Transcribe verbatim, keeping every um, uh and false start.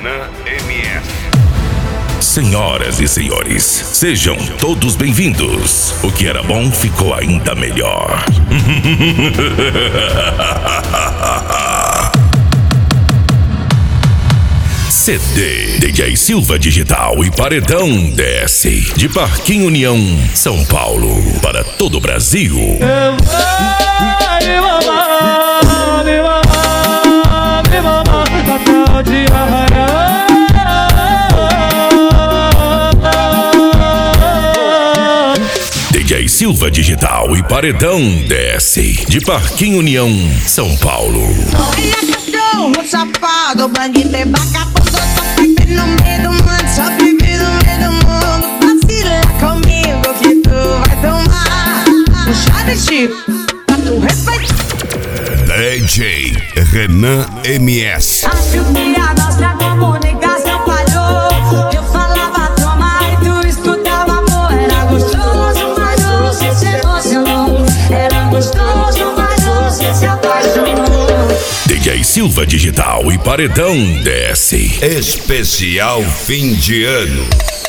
Renan M S. Senhoras e senhores, sejam todos bem-vindos. O que era bom ficou ainda melhor. C D, D J Silva Digital e Paredão D S, de Parquinho União, São Paulo, para todo o Brasil. Eu vou me mamar, me mamar, me mamar, até de arranhar. D J Silva Digital e Paredão D S, de Parquinho União, São Paulo. Olha cachorro, safado, bandido e vagabundo, só vive no meio do mundo, só vive no meio do mundo. Vacila comigo que tu vai tomar um chá de chip pra tu refletir. D J Renan M S. Acho que a nossa comunicação falhou. Eu falava toma e tu escutava amor. Era gostoso, mas você se emocionou. Era gostoso, mas você se apaixonou. D J Silva Digital e Paredão D S. Especial fim de ano.